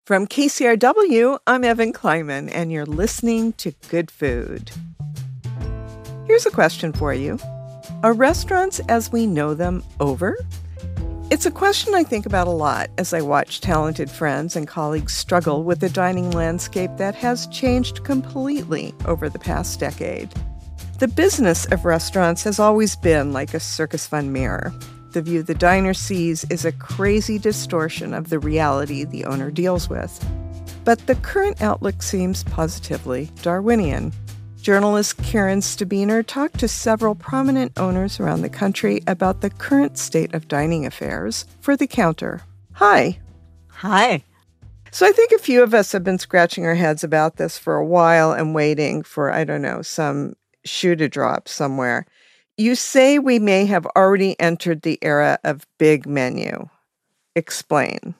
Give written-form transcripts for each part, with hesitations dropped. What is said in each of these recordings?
From KCRW, I'm Evan Kleiman, and you're listening to Good Food. Here's a question for you. Are restaurants as we know them over? It's a question I think about a lot as I watch talented friends and colleagues struggle with a dining landscape that has changed completely over the past decade. The business of restaurants has always been like a circus fun mirror. The view the diner sees is a crazy distortion of the reality the owner deals with. But the current outlook seems positively Darwinian. Journalist Karen Stabiner talked to several prominent owners around the country about the current state of dining affairs for The Counter. Hi. Hi. So I think a few of us have been scratching our heads about this for a while and waiting for, some shoe to drop somewhere. You say we may have already entered the era of big menu. Explain.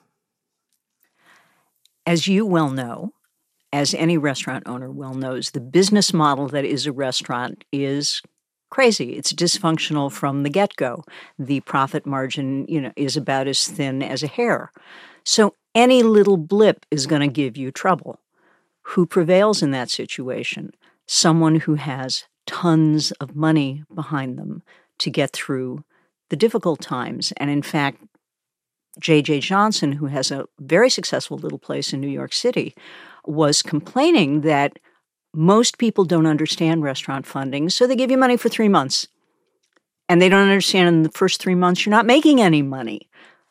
As you well know, as any restaurant owner well knows, the business model that is a restaurant is crazy. It's dysfunctional from the get-go. The profit margin, is about as thin as a hair. So any little blip is going to give you trouble. Who prevails in that situation? Someone who has tons of money behind them to get through the difficult times. And in fact, J.J. Johnson, who has a very successful little place in New York City, was complaining that most people don't understand restaurant funding, so they give you money for 3 months. And they don't understand in the first 3 months you're not making any money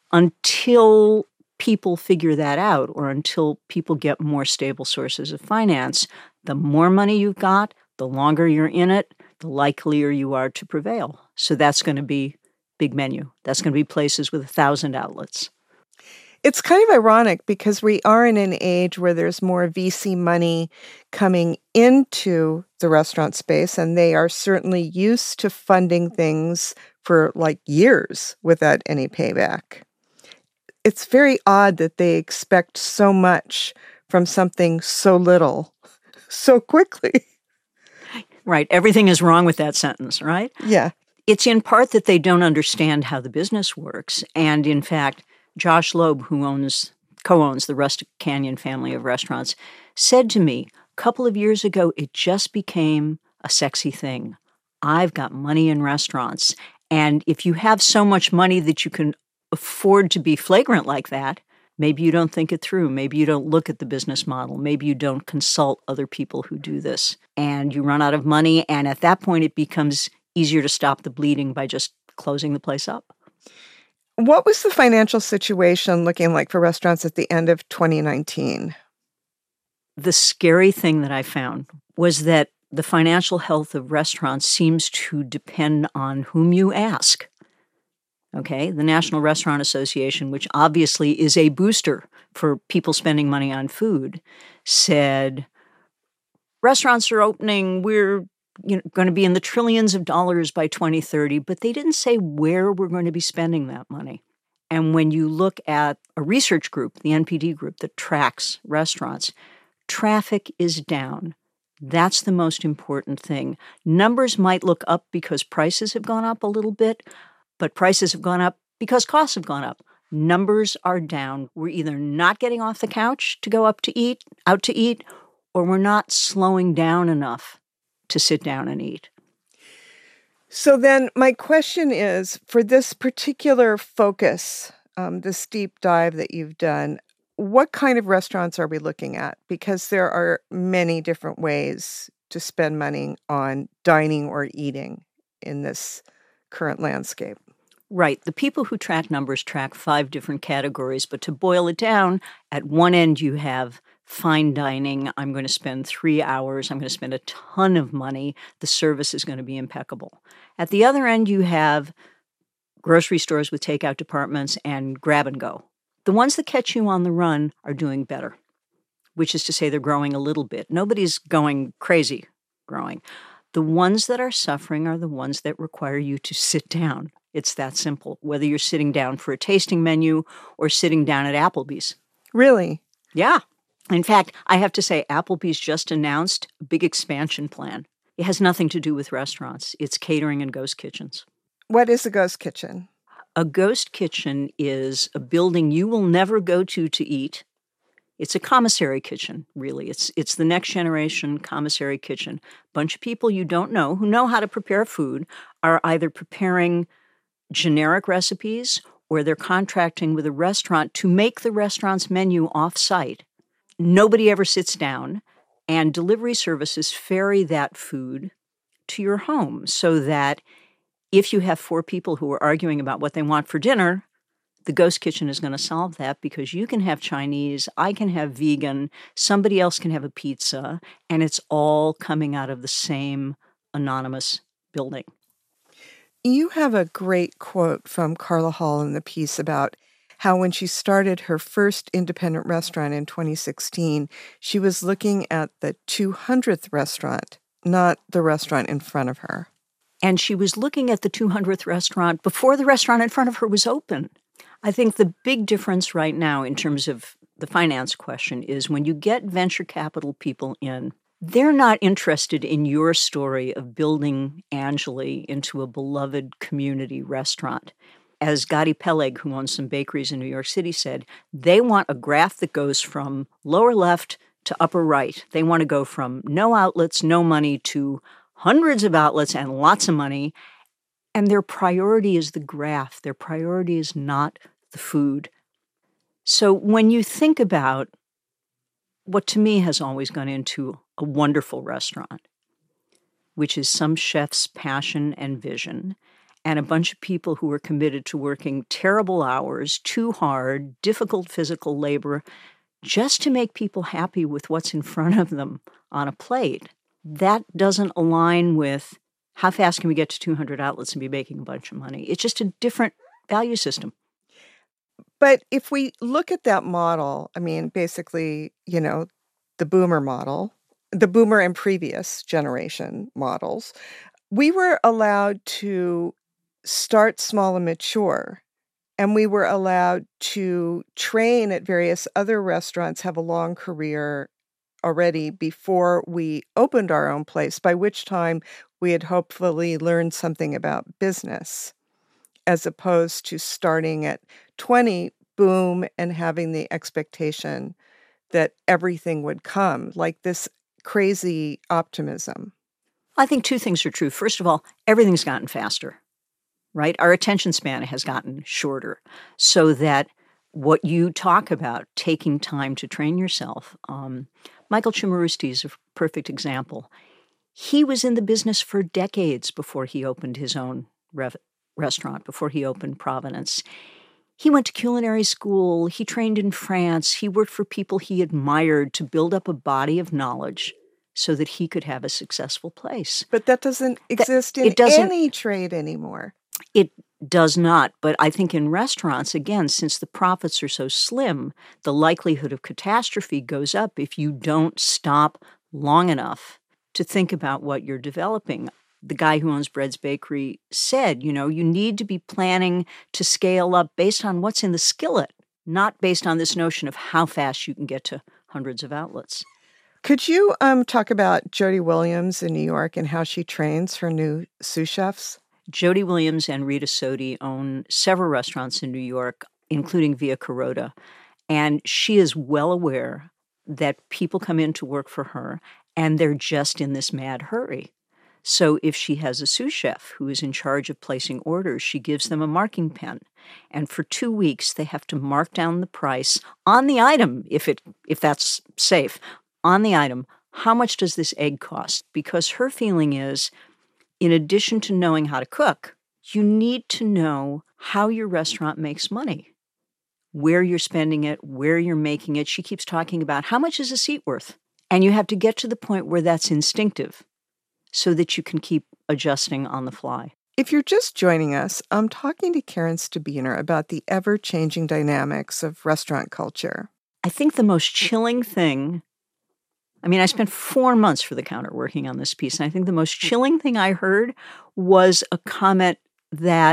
until people figure that out or until people get more stable sources of finance. The more money you've got, the longer you're in it, the likelier you are to prevail. So that's going to be big menu. That's going to be places with 1,000 outlets. It's kind of ironic because we are in an age where there's more VC money coming into the restaurant space, and they are certainly used to funding things for years without any payback. It's very odd that they expect so much from something so little so quickly. Right. Everything is wrong with that sentence, right? Yeah. It's in part that they don't understand how the business works. And in fact, Josh Loeb, who co-owns the Rustic Canyon family of restaurants, said to me a couple of years ago, it just became a sexy thing. I've got money in restaurants. And if you have so much money that you can afford to be flagrant like that, maybe you don't think it through. Maybe you don't look at the business model. Maybe you don't consult other people who do this. And you run out of money. And at that point, it becomes easier to stop the bleeding by just closing the place up. What was the financial situation looking like for restaurants at the end of 2019? The scary thing that I found was that the financial health of restaurants seems to depend on whom you ask. Okay, the National Restaurant Association, which obviously is a booster for people spending money on food, said restaurants are opening, we're going to be in the trillions of dollars by 2030, but they didn't say where we're going to be spending that money. And when you look at a research group, the NPD group that tracks restaurants, traffic is down. That's the most important thing. Numbers might look up because prices have gone up a little bit, but prices have gone up because costs have gone up. Numbers are down. We're either not getting off the couch to go out to eat, or we're not slowing down enough to sit down and eat. So then my question is, for this particular focus, this deep dive that you've done, what kind of restaurants are we looking at? Because there are many different ways to spend money on dining or eating in this current landscape. Right. The people who track numbers track 5 different categories, but to boil it down, at one end you have fine dining. I'm going to spend 3 hours. I'm going to spend a ton of money. The service is going to be impeccable. At the other end, you have grocery stores with takeout departments and grab and go. The ones that catch you on the run are doing better, which is to say they're growing a little bit. Nobody's going crazy growing. The ones that are suffering are the ones that require you to sit down. It's that simple, whether you're sitting down for a tasting menu or sitting down at Applebee's. Really? Yeah. In fact, I have to say, Applebee's just announced a big expansion plan. It has nothing to do with restaurants. It's catering and ghost kitchens. What is a ghost kitchen? A ghost kitchen is a building you will never go to eat. It's a commissary kitchen, really. It's the next generation commissary kitchen. Bunch of people you don't know who know how to prepare food are either preparing generic recipes or they're contracting with a restaurant to make the restaurant's menu off-site. Nobody ever sits down, and delivery services ferry that food to your home so that if you have 4 people who are arguing about what they want for dinner, the ghost kitchen is going to solve that because you can have Chinese, I can have vegan, somebody else can have a pizza, and it's all coming out of the same anonymous building. You have a great quote from Carla Hall in the piece about how when she started her first independent restaurant in 2016, she was looking at the 200th restaurant, not the restaurant in front of her. And she was looking at the 200th restaurant before the restaurant in front of her was open. I think the big difference right now in terms of the finance question is when you get venture capital people in, they're not interested in your story of building Angeli into a beloved community restaurant. As Gadi Peleg, who owns some bakeries in New York City, said, they want a graph that goes from lower left to upper right. They want to go from no outlets, no money, to hundreds of outlets and lots of money. And their priority is the graph. Their priority is not the food. So when you think about what to me has always gone into a wonderful restaurant, which is some chef's passion and vision, and a bunch of people who are committed to working terrible hours, too hard, difficult physical labor, just to make people happy with what's in front of them on a plate, that doesn't align with how fast can we get to 200 outlets and be making a bunch of money. It's just a different value system. But if we look at that model, I mean, basically, the boomer model, the boomer and previous generation models, we were allowed to start small and mature, and we were allowed to train at various other restaurants, have a long career already before we opened our own place, by which time we had hopefully learned something about business, as opposed to starting at 20, boom, and having the expectation that everything would come, like this crazy optimism. I think 2 things are true. First of all, everything's gotten faster, right? Our attention span has gotten shorter, so that what you talk about, taking time to train yourself, Michael Cimarusti is a perfect example. He was in the business for decades before he opened his own restaurant, before he opened Provenance. He went to culinary school, he trained in France, he worked for people he admired to build up a body of knowledge so that he could have a successful place. But that doesn't exist in any trade anymore. It does not, but I think in restaurants, again, since the profits are so slim, the likelihood of catastrophe goes up if you don't stop long enough to think about what you're developing. The guy who owns Bread's Bakery said, you need to be planning to scale up based on what's in the skillet, not based on this notion of how fast you can get to hundreds of outlets. Could you talk about Jody Williams in New York and how she trains her new sous chefs? Jody Williams and Rita Sodi own several restaurants in New York, including Via Carota, and she is well aware that people come in to work for her, and they're just in this mad hurry. So if she has a sous chef who is in charge of placing orders, she gives them a marking pen. And for 2 weeks, they have to mark down the price on the item, if that's safe, on the item. How much does this egg cost? Because her feeling is, in addition to knowing how to cook, you need to know how your restaurant makes money, where you're spending it, where you're making it. She keeps talking about how much is a seat worth? And you have to get to the point where that's instinctive, so that you can keep adjusting on the fly. If you're just joining us, I'm talking to Karen Stabiner about the ever-changing dynamics of restaurant culture. I think the most chilling thing, I spent 4 months for The Counter working on this piece, and I think the most chilling thing I heard was a comment that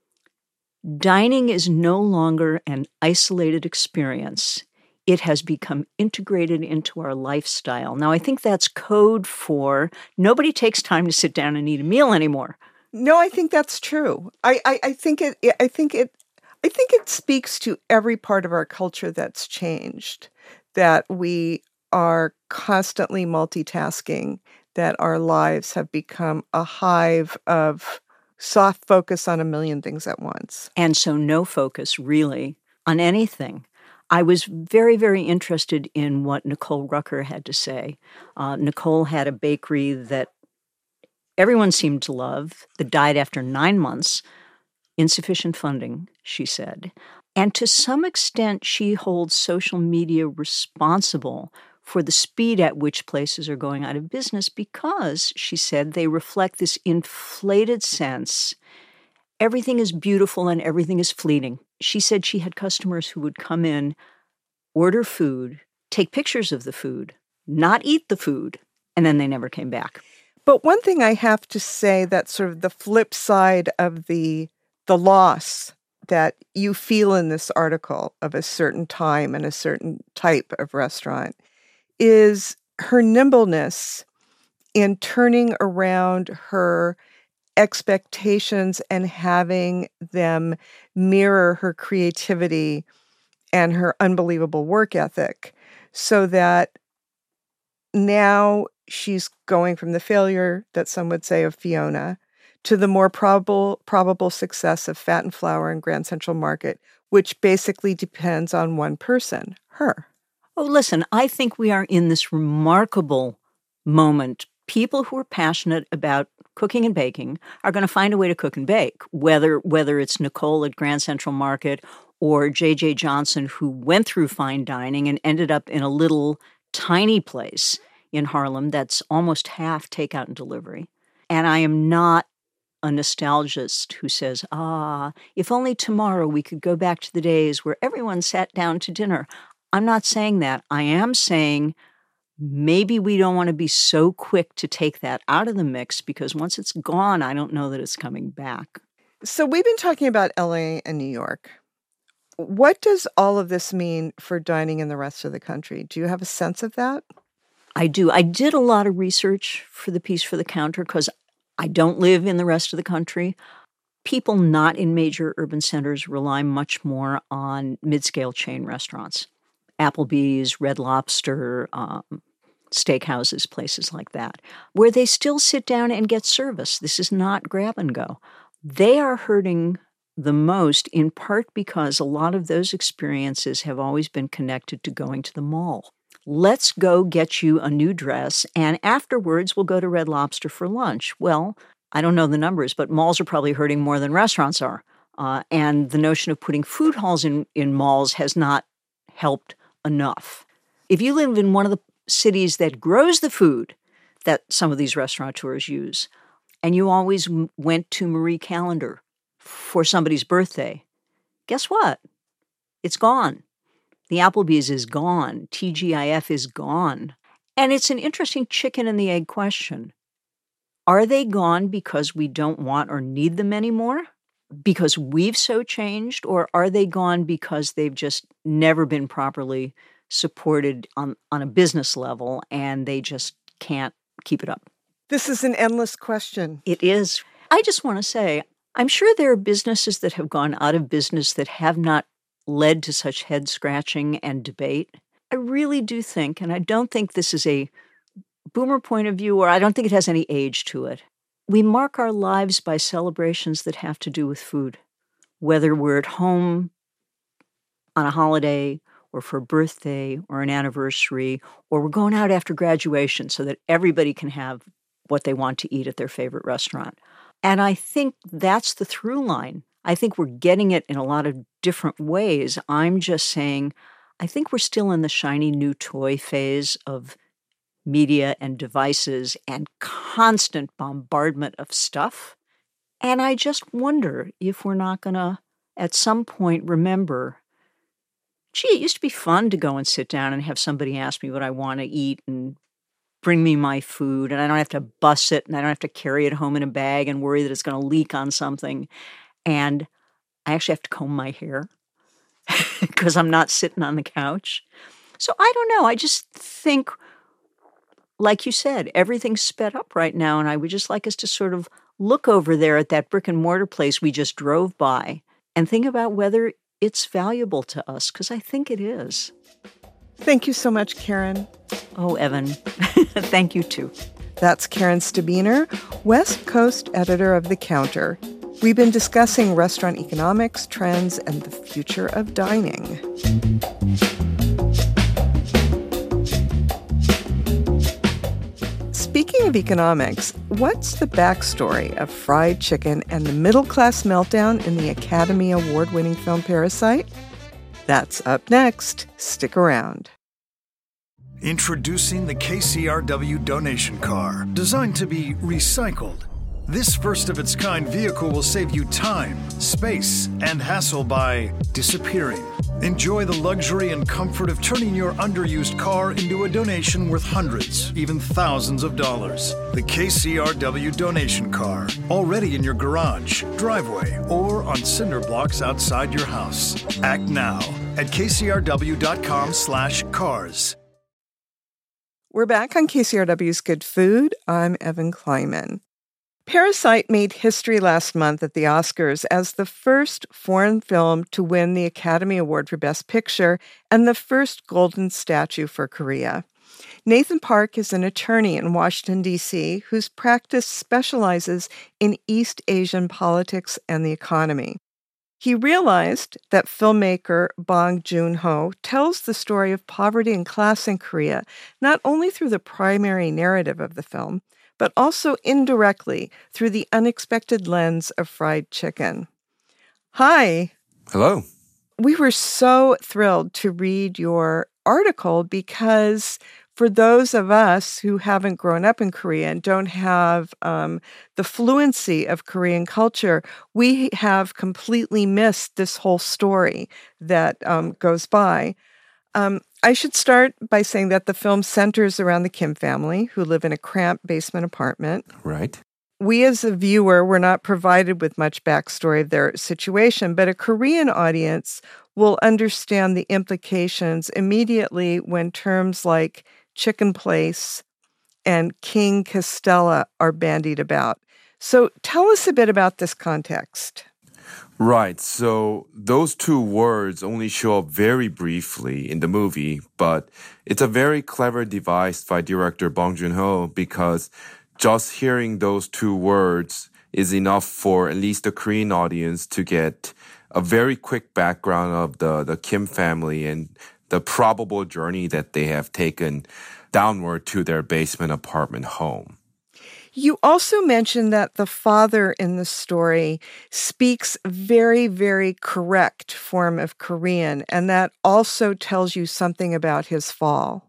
dining is no longer an isolated experience. It has become integrated into our lifestyle. Now, I think that's code for nobody takes time to sit down and eat a meal anymore. No, I think that's true. I think it speaks to every part of our culture that's changed. that we are constantly multitasking, that our lives have become a hive of soft focus on a million things at once. And so no focus, really, on anything. I was very, very interested in what Nicole Rucker had to say. Nicole had a bakery that everyone seemed to love, that died after 9 months. Insufficient funding, she said. And to some extent, she holds social media responsible for the speed at which places are going out of business because, she said, they reflect this inflated sense everything is beautiful and everything is fleeting. She said she had customers who would come in, order food, take pictures of the food, not eat the food, and then they never came back. But one thing I have to say, that's sort of the flip side of the loss that you feel in this article of a certain time and a certain type of restaurant, is her nimbleness in turning around her expectations and having them mirror her creativity and her unbelievable work ethic, so that now she's going from the failure that some would say of Fiona to the more probable success of Fat and Flour and Grand Central Market, which basically depends on one person, her. Oh, listen, I think we are in this remarkable moment. People who are passionate about cooking and baking are going to find a way to cook and bake, whether it's Nicole at Grand Central Market or J.J. Johnson, who went through fine dining and ended up in a little tiny place in Harlem that's almost half takeout and delivery. And I am not a nostalgist who says, if only tomorrow we could go back to the days where everyone sat down to dinner. I'm not saying that. I am saying maybe we don't want to be so quick to take that out of the mix, because once it's gone, I don't know that it's coming back. So we've been talking about LA and New York. What does all of this mean for dining in the rest of the country? Do you have a sense of that? I do. I did a lot of research for the piece for The Counter because I don't live in the rest of the country. People not in major urban centers rely much more on mid-scale chain restaurants. Applebee's, Red Lobster, steakhouses, places like that, where they still sit down and get service. This is not grab and go. They are hurting the most, in part because a lot of those experiences have always been connected to going to the mall. Let's go get you a new dress, and afterwards we'll go to Red Lobster for lunch. Well, I don't know the numbers, but malls are probably hurting more than restaurants are. And the notion of putting food halls in malls has not helped enough. If you live in one of the cities that grows the food that some of these restaurateurs use, and you always went to Marie Callender for somebody's birthday, guess what? It's gone. The Applebee's is gone. TGIF is gone. And it's an interesting chicken and the egg question. Are they gone because we don't want or need them anymore? Because we've so changed? Or are they gone because they've just never been properly supported on a business level and they just can't keep it up? This is an endless question. It is. I just want to say, I'm sure there are businesses that have gone out of business that have not led to such head scratching and debate. I really do think, and I don't think this is a boomer point of view, or I don't think it has any age to it. We mark our lives by celebrations that have to do with food, whether we're at home on a holiday or for a birthday or an anniversary, or we're going out after graduation so that everybody can have what they want to eat at their favorite restaurant. And I think that's the through line. I think we're getting it in a lot of different ways. I'm just saying, I think we're still in the shiny new toy phase of media and devices and constant bombardment of stuff. And I just wonder if we're not going to, at some point, remember, gee, it used to be fun to go and sit down and have somebody ask me what I want to eat and bring me my food, and I don't have to bus it, and I don't have to carry it home in a bag and worry that it's going to leak on something. And I actually have to comb my hair because I'm not sitting on the couch. So I don't know. I just think, like you said, everything's sped up right now, and I would just like us to sort of look over there at that brick and mortar place we just drove by and think about whether it's valuable to us, because I think it is. Thank you so much, Karen. Oh, Evan, thank you too. That's Karen Stabiner, West Coast editor of The Counter. We've been discussing restaurant economics, trends, and the future of dining. Speaking of economics, what's the backstory of fried chicken and the middle-class meltdown in the Academy Award-winning film Parasite? That's up next. Stick around. Introducing the KCRW donation car, designed to be recycled. This first-of-its-kind vehicle will save you time, space, and hassle by disappearing. Enjoy the luxury and comfort of turning your underused car into a donation worth hundreds, even thousands of dollars. The KCRW donation car, already in your garage, driveway, or on cinder blocks outside your house. Act now at kcrw.com/cars. We're back on KCRW's Good Food. I'm Evan Kleiman. Parasite made history last month at the Oscars as the first foreign film to win the Academy Award for Best Picture and the first Golden Statue for Korea. Nathan Park is an attorney in Washington, D.C., whose practice specializes in East Asian politics and the economy. He realized that filmmaker Bong Joon-ho tells the story of poverty and class in Korea not only through the primary narrative of the film, but also indirectly through the unexpected lens of fried chicken. Hi. Hello. We were so thrilled to read your article because for those of us who haven't grown up in Korea and don't have the fluency of Korean culture, we have completely missed this whole story that goes by. I should start by saying that the film centers around the Kim family, who live in a cramped basement apartment. Right. We as a viewer were not provided with much backstory of their situation, but a Korean audience will understand the implications immediately when terms like chicken place and King Costella are bandied about. So tell us a bit about this context. Right. So those two words only show up very briefly in the movie, but it's a very clever device by director Bong Joon-ho because just hearing those two words is enough for at least the Korean audience to get a very quick background of the Kim family and the probable journey that they have taken downward to their basement apartment home. You also mentioned that the father in the story speaks very, very correct form of Korean, and that also tells you something about his fall.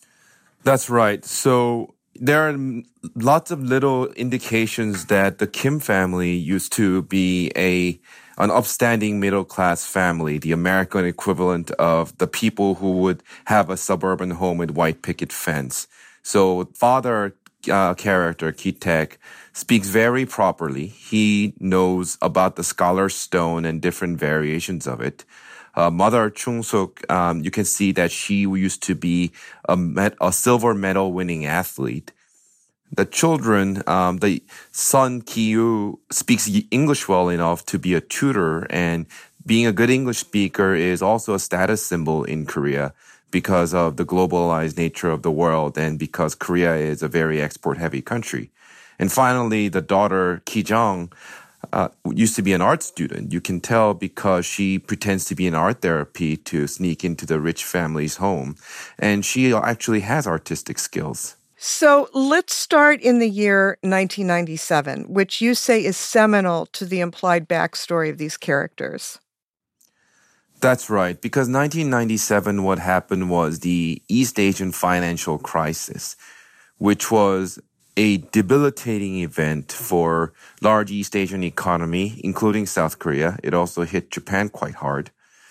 That's right. So there are lots of little indications that the Kim family used to be an upstanding middle-class family, the American equivalent of the people who would have a suburban home with white picket fence. So father character, Ki-taek, speaks very properly. He knows about the scholar's stone and different variations of it. Mother Chung-suk, you can see that she used to be a silver medal winning athlete. The children, the son Ki-yu speaks English well enough to be a tutor, and being a good English speaker is also a status symbol in Korea because of the globalized nature of the world and because Korea is a very export-heavy country. And finally, the daughter, Ki-jung, used to be an art student. You can tell because she pretends to be in art therapy to sneak into the rich family's home. And she actually has artistic skills. So let's start in the year 1997, which you say is seminal to the implied backstory of these characters. That's right, because 1997, what happened was the East Asian financial crisis, which was a debilitating event for large East Asian economy, including South Korea. It also hit Japan quite hard.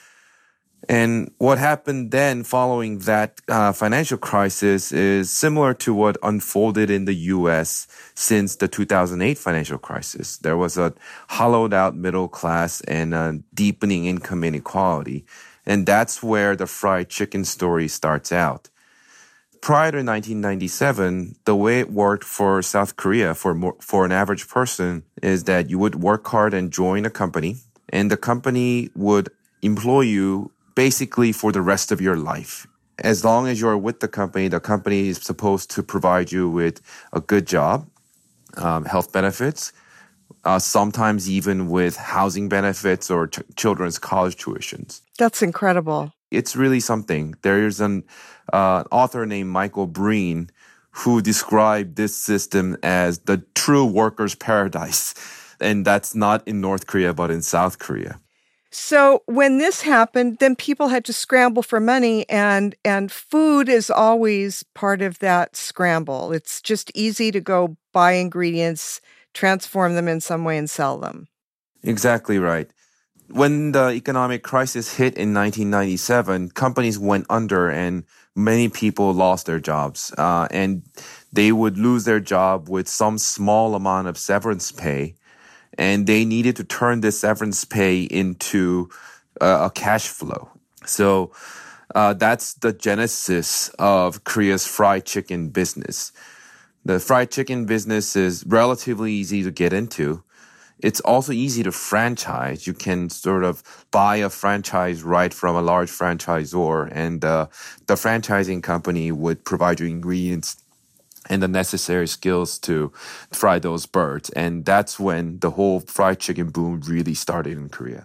And what happened then following that financial crisis is similar to what unfolded in the U.S. since the 2008 financial crisis. There was a hollowed out middle class and a deepening income inequality. And that's where the fried chicken story starts out. Prior to 1997, the way it worked for South Korea for an average person is that you would work hard and join a company, and the company would employ you basically for the rest of your life. As long as you're with the company is supposed to provide you with a good job, health benefits, sometimes even with housing benefits or children's college tuitions. That's incredible. It's really something. There's an author named Michael Breen who described this system as the true workers' paradise. And that's not in North Korea, but in South Korea. So when this happened, then people had to scramble for money, and food is always part of that scramble. It's just easy to go buy ingredients, transform them in some way, and sell them. Exactly right. When the economic crisis hit in 1997, companies went under and many people lost their jobs. And they would lose their job with some small amount of severance pay. And they needed to turn this severance pay into a cash flow. So that's the genesis of Korea's fried chicken business. The fried chicken business is relatively easy to get into. It's also easy to franchise. You can sort of buy a franchise right from a large franchisor, and the franchising company would provide you ingredients and the necessary skills to fry those birds. And that's when the whole fried chicken boom really started in Korea.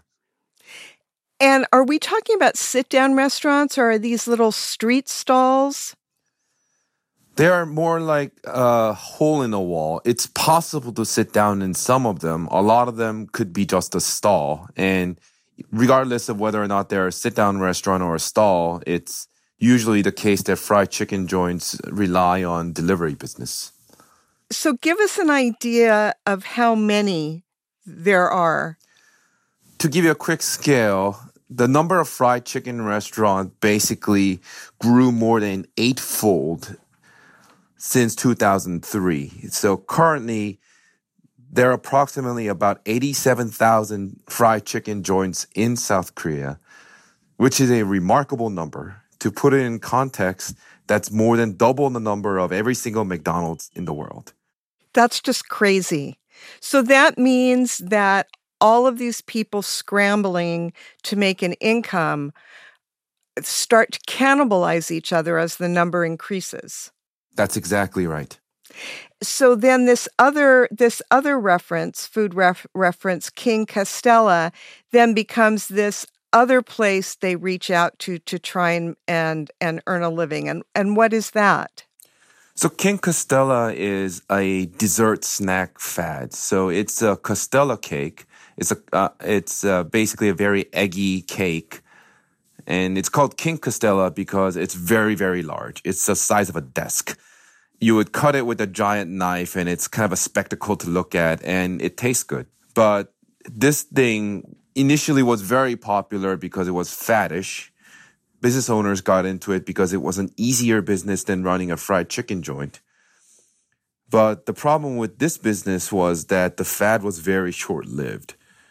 And are we talking about sit-down restaurants, or are these little street stalls? They are more like a hole in a wall. It's possible to sit down in some of them. A lot of them could be just a stall. And regardless of whether or not they're a sit-down restaurant or a stall, it's usually the case that fried chicken joints rely on delivery business. So give us an idea of how many there are. To give you a quick scale, the number of fried chicken restaurants basically grew more than eightfold since 2003. So currently, there are approximately about 87,000 fried chicken joints in South Korea, which is a remarkable number. To put it in context, that's more than double the number of every single McDonald's in the world. That's just crazy. So that means that all of these people scrambling to make an income start to cannibalize each other as the number increases. That's exactly right. So then this other reference, food reference, King Costella, then becomes this other place they reach out to try and earn a living. And what is that? So King Costella is a dessert snack fad. So it's a Costella cake. It's basically a very eggy cake. And it's called King Costella because it's very, very large. It's the size of a desk. You would cut it with a giant knife, and it's kind of a spectacle to look at, and it tastes good. But this thing initially was very popular because it was faddish. Business owners got into it because it was an easier business than running a fried chicken joint. But the problem with this business was that the fad was very short-lived.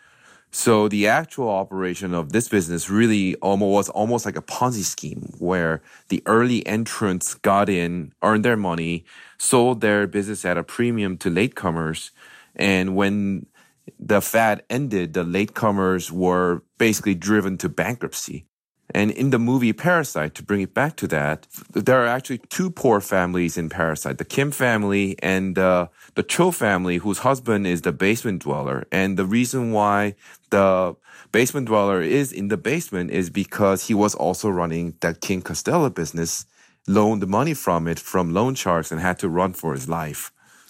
So the actual operation of this business really was almost like a Ponzi scheme where the early entrants got in, earned their money, sold their business at a premium to latecomers. And when the fad ended, the latecomers were basically driven to bankruptcy. And in the movie Parasite, to bring it back to that, there are actually two poor families in Parasite, the Kim family and the Cho family, whose husband is the basement dweller. And the reason why the basement dweller is in the basement is because he was also running that King Costella business, loaned money from it from loan sharks, and had to run for his life.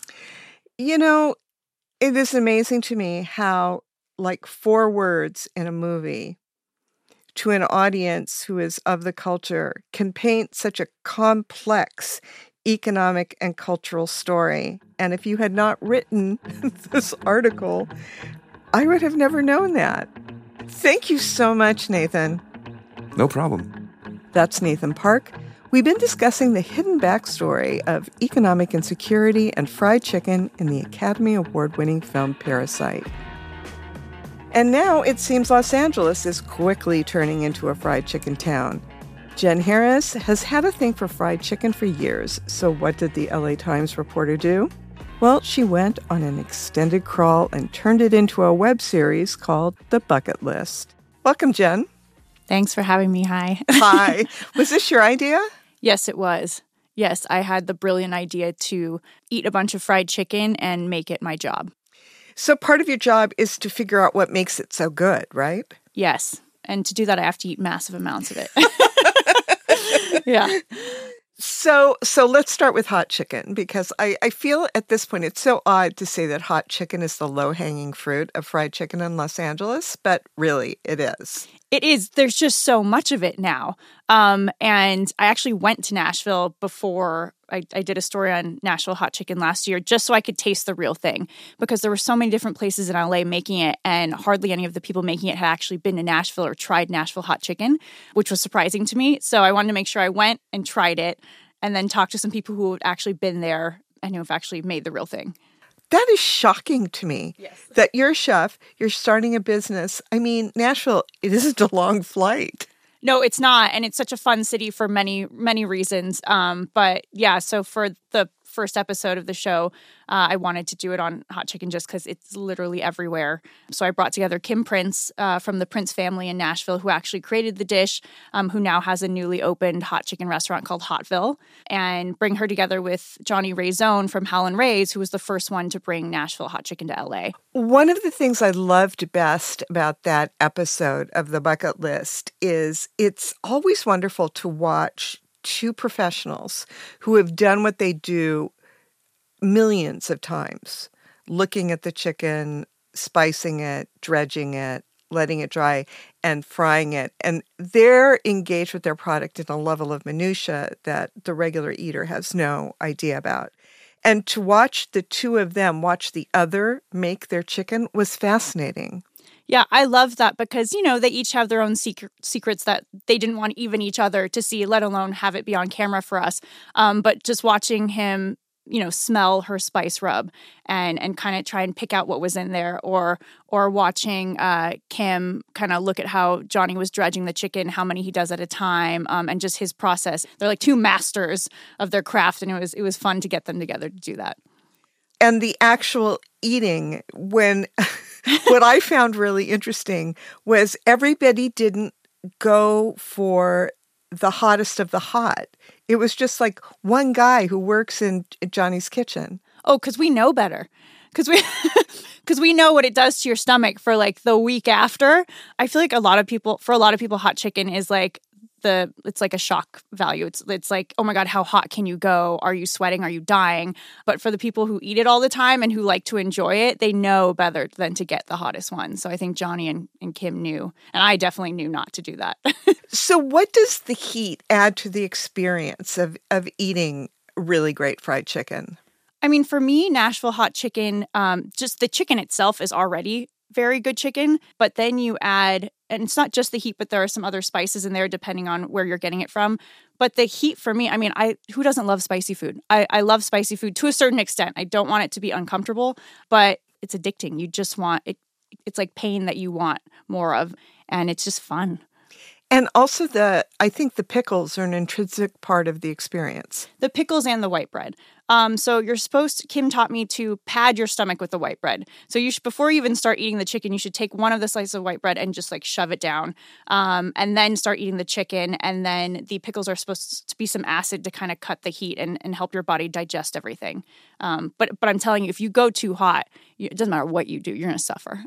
You know, it is amazing to me how, like, 4 words in a movie to an audience who is of the culture can paint such a complex economic and cultural story. And if you had not written this article, I would have never known that. Thank you so much, Nathan. No problem. That's Nathan Park. We've been discussing the hidden backstory of economic insecurity and fried chicken in the Academy Award-winning film Parasite. And now it seems Los Angeles is quickly turning into a fried chicken town. Jen Harris has had a thing for fried chicken for years, so what did the LA Times reporter do? Well, she went on an extended crawl and turned it into a web series called The Bucket List. Welcome, Jen. Thanks for having me. Hi. Hi. Was this your idea? Yes, it was. Yes, I had the brilliant idea to eat a bunch of fried chicken and make it my job. So part of your job is to figure out what makes it so good, right? Yes. And to do that, I have to eat massive amounts of it. Yeah. So let's start with hot chicken, because I feel at this point it's so odd to say that hot chicken is the low-hanging fruit of fried chicken in Los Angeles, but really it is. It is. There's just so much of it now. And I actually went to Nashville before I did a story on Nashville hot chicken last year, just so I could taste the real thing, because there were so many different places in LA making it, and hardly any of the people making it had actually been to Nashville or tried Nashville hot chicken, which was surprising to me. So I wanted to make sure I went and tried it and then talked to some people who had actually been there and who have actually made the real thing. That is shocking to me. Yes. That you're a chef, you're starting a business. I mean, Nashville, it isn't a long flight. No, it's not. And it's such a fun city for many, many reasons. But yeah, so for the first episode of the show, I wanted to do it on hot chicken just because it's literally everywhere. So I brought together Kim Prince from the Prince family in Nashville, who actually created the dish, who now has a newly opened hot chicken restaurant called Hotville, and bring her together with Johnny Raizone from Howlin' Ray's, who was the first one to bring Nashville hot chicken to LA. One of the things I loved best about that episode of The Bucket List is it's always wonderful to watch two professionals who have done what they do millions of times, looking at the chicken, spicing it, dredging it, letting it dry, and frying it. And they're engaged with their product at a level of minutia that the regular eater has no idea about. And to watch the two of them watch the other make their chicken was fascinating. Yeah, I love that because, you know, they each have their own secrets that they didn't want even each other to see, let alone have it be on camera for us. But just watching him, you know, smell her spice rub and kind of try and pick out what was in there, or watching Kim kind of look at how Johnny was dredging the chicken, how many he does at a time, and just his process. They're like two masters of their craft, and it was fun to get them together to do that. And the actual eating, when what I found really interesting was everybody didn't go for the hottest of the hot. It was just like one guy who works in Johnny's kitchen. Oh, because we know better. Because we know what it does to your stomach for like the week after. I feel like for a lot of people, hot chicken is like it's like a shock value. It's like, oh my God, how hot can you go? Are you sweating? Are you dying? But for the people who eat it all the time and who like to enjoy it, they know better than to get the hottest one. So I think Johnny and Kim knew, and I definitely knew not to do that. So what does the heat add to the experience of eating really great fried chicken? I mean, for me, Nashville hot chicken, just the chicken itself is already very good chicken, but then you add, and it's not just the heat, but there are some other spices in there depending on where you're getting it from. But the heat for me, I mean, who doesn't love spicy food? I love spicy food to a certain extent. I don't want it to be uncomfortable, but it's addicting. You just want it. It's like pain that you want more of, and it's just fun. And also I think the pickles are an intrinsic part of the experience. The pickles and the white bread. So Kim taught me to pad your stomach with the white bread. So before you even start eating the chicken, you should take one of the slices of white bread and just like shove it down, and then start eating the chicken. And then the pickles are supposed to be some acid to kind of cut the heat and help your body digest everything. But I'm telling you, if you go too hot, it doesn't matter what you do, you're going to suffer.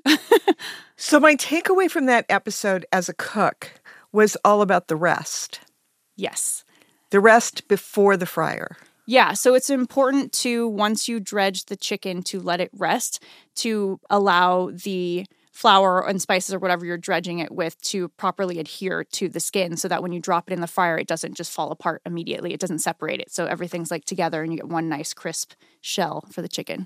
So my takeaway from that episode as a cook was all about the rest. Yes. The rest before the fryer. Yeah, so it's important to, once you dredge the chicken, to let it rest, to allow the flour and spices or whatever you're dredging it with to properly adhere to the skin so that when you drop it in the fryer, it doesn't just fall apart immediately. It doesn't separate it. So everything's like together and you get one nice crisp shell for the chicken.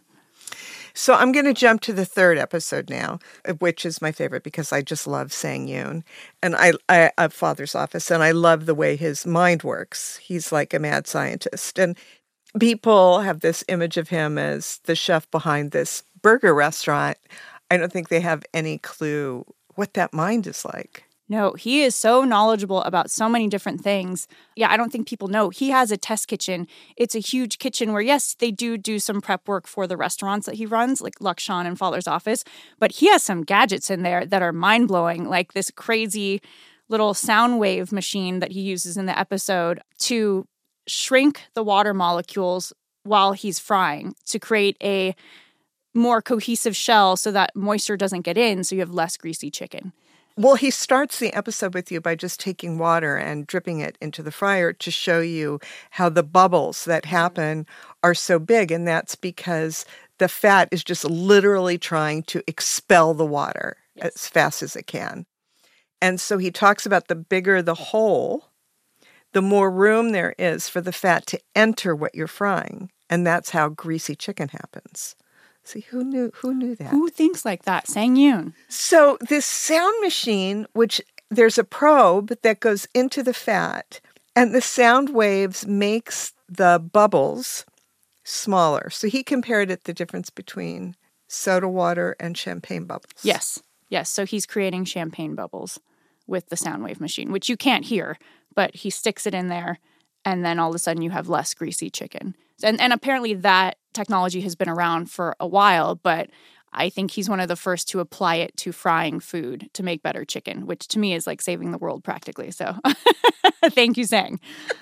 So I'm going to jump to the third episode now, which is my favorite because I just love Sang Yoon. And I Father's Office, and I love the way his mind works. He's like a mad scientist. And people have this image of him as the chef behind this burger restaurant. I don't think they have any clue what that mind is like. No, he is so knowledgeable about so many different things. Yeah, I don't think people know. He has a test kitchen. It's a huge kitchen where, yes, they do some prep work for the restaurants that he runs, like Lakshan and Father's Office, but he has some gadgets in there that are mind-blowing, like this crazy little sound wave machine that he uses in the episode to shrink the water molecules while he's frying to create a more cohesive shell so that moisture doesn't get in, so you have less greasy chicken. Well, he starts the episode with you by just taking water and dripping it into the fryer to show you how the bubbles that happen are so big, and that's because the fat is just literally trying to expel the water as fast as it can. And so he talks about the bigger the hole, the more room there is for the fat to enter what you're frying. And that's how greasy chicken happens. See, who knew that? Who thinks like that? Sang Yoon. So this sound machine, which there's a probe that goes into the fat, and the sound waves makes the bubbles smaller. So he compared it the difference between soda water and champagne bubbles. Yes. So he's creating champagne bubbles with the sound wave machine, which you can't hear, but he sticks it in there, and then all of a sudden you have less greasy chicken. And apparently that technology has been around for a while, but I think he's one of the first to apply it to frying food to make better chicken, which to me is like saving the world practically. So thank you, Sang.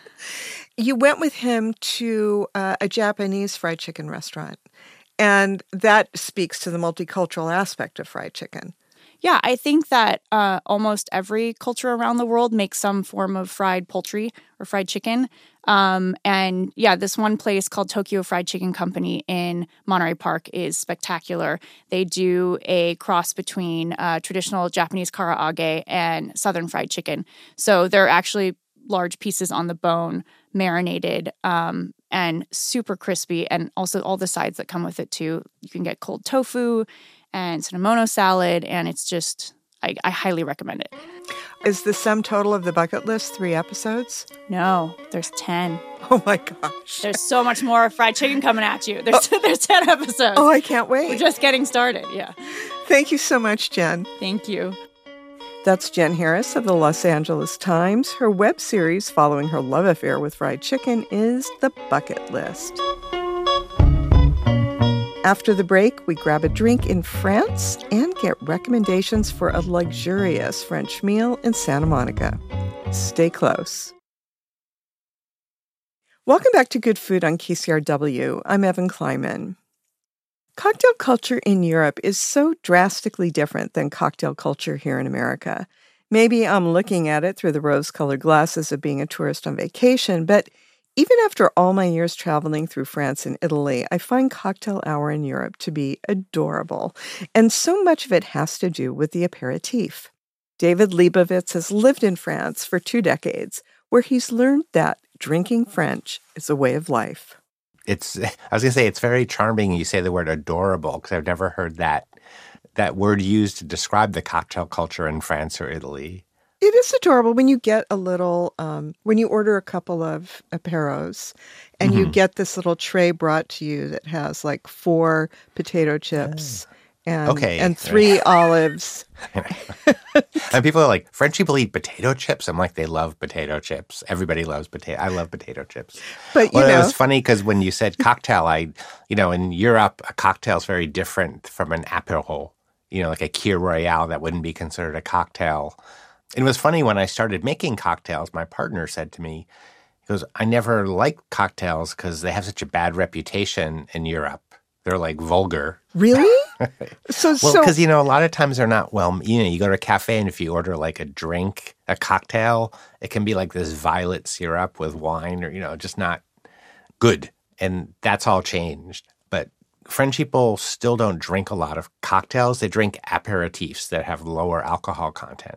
You went with him to a Japanese fried chicken restaurant, and that speaks to the multicultural aspect of fried chicken. Yeah, I think that almost every culture around the world makes some form of fried poultry or fried chicken. And yeah, this one place called Tokyo Fried Chicken Company in Monterey Park is spectacular. They do a cross between traditional Japanese karaage and Southern fried chicken. So they're actually large pieces on the bone, marinated, and super crispy. And also all the sides that come with it too. You can get cold tofu and cinnamon salad, and it's just, I highly recommend it. Is the sum total of the bucket list 3 episodes? No, there's 10. Oh my gosh. There's so much more fried chicken coming at you. There's 10 episodes. Oh, I can't wait. We're just getting started, yeah. Thank you so much, Jen. Thank you. That's Jen Harris of the Los Angeles Times. Her web series following her love affair with fried chicken is The Bucket List. After the break, we grab a drink in France and get recommendations for a luxurious French meal in Santa Monica. Stay close. Welcome back to Good Food on KCRW. I'm Evan Kleiman. Cocktail culture in Europe is so drastically different than cocktail culture here in America. Maybe I'm looking at it through the rose-colored glasses of being a tourist on vacation, but even after all my years traveling through France and Italy, I find cocktail hour in Europe to be adorable. And so much of it has to do with the aperitif. David Leibovitz has lived in France for 2 decades, where he's learned that drinking French is a way of life. I was going to say, it's very charming you say the word adorable, because I've never heard that word used to describe the cocktail culture in France or Italy. It is adorable when you get a little, when you order a couple of aperos and you get this little tray brought to you that has like 4 potato chips and 3 olives. And people are like, French people eat potato chips? I'm like, they love potato chips. Everybody loves potato. I love potato chips. But, it was funny because when you said cocktail, in Europe, a cocktail is very different from an apéro. Like a Kir Royale that wouldn't be considered a cocktail. It was funny when I started making cocktails, my partner said to me, he goes, I never liked cocktails because they have such a bad reputation in Europe. They're like vulgar. Really? Because, a lot of times they're not, you go to a cafe and if you order like a drink, a cocktail, it can be like this violet syrup with wine or, just not good. And that's all changed. But French people still don't drink a lot of cocktails. They drink aperitifs that have lower alcohol content.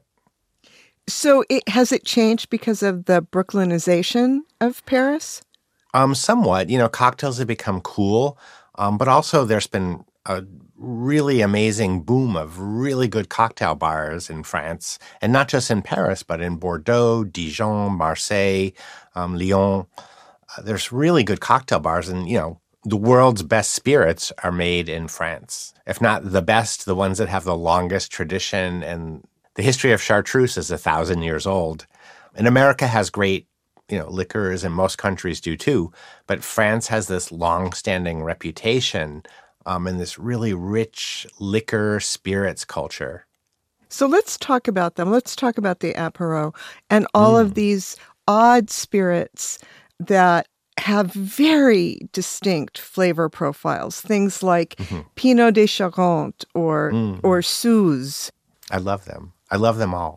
So has it changed because of the Brooklynization of Paris? Somewhat. Cocktails have become cool, but also there's been a really amazing boom of really good cocktail bars in France, and not just in Paris, but in Bordeaux, Dijon, Marseille, Lyon. There's really good cocktail bars, and, the world's best spirits are made in France. If not the best, the ones that have the longest tradition, and the history of chartreuse is 1,000 years old. And America has great, liquors, and most countries do too. But France has this long-standing reputation and this really rich liquor spirits culture. So let's talk about them. Let's talk about the apéro and all of these odd spirits that have very distinct flavor profiles. Things like Pinot de Charente or Suze. I love them. I love them all.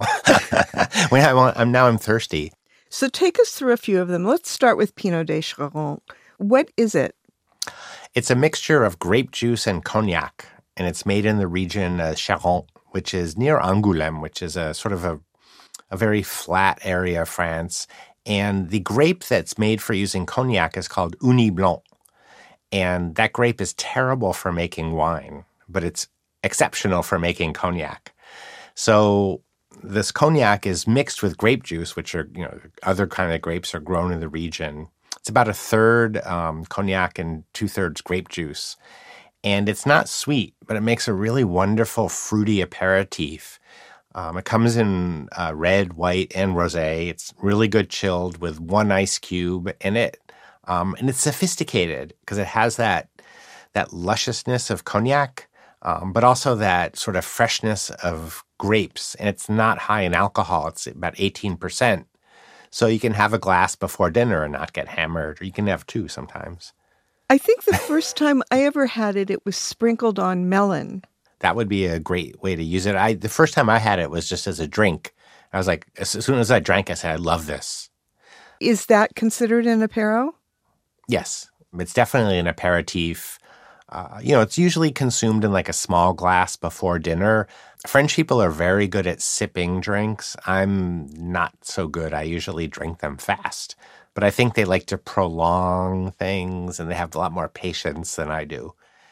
I'm thirsty. So take us through a few of them. Let's start with Pinot de Charente. What is it? It's a mixture of grape juice and cognac, and it's made in the region Charente, which is near Angoulême, which is a sort of a very flat area of France. And the grape that's made for using cognac is called Ugni Blanc. And that grape is terrible for making wine, but it's exceptional for making cognac. So this cognac is mixed with grape juice, which are, other kind of grapes are grown in the region. It's about a third cognac and 2/3 grape juice. And it's not sweet, but it makes a really wonderful fruity aperitif. It comes in red, white, and rosé. It's really good chilled with 1 ice cube in it. And it's sophisticated because it has that lusciousness of cognac, but also that sort of freshness of grapes. And it's not high in alcohol. It's about 18%. So you can have a glass before dinner and not get hammered, or you can have 2 sometimes. I think the first time I ever had it, it was sprinkled on melon. That would be a great way to use it. The first time I had it was just as a drink. I was like, as soon as I drank, I said, I love this. Is that considered an apéro? Yes, it's definitely an aperitif. It's usually consumed in like a small glass before dinner. French people are very good at sipping drinks. I'm not so good. I usually drink them fast. But I think they like to prolong things, and they have a lot more patience than I do.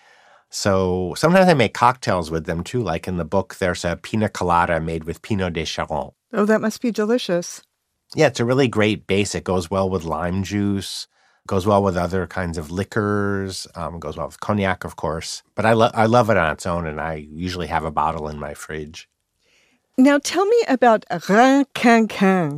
So sometimes I make cocktails with them too. Like in the book, there's a pina colada made with Pinot de Charente. Oh, that must be delicious. Yeah, it's a really great base. It goes well with lime juice, goes well with other kinds of liquors, goes well with cognac, of course. But I love it on its own, and I usually have a bottle in my fridge. Now tell me about Rincancan.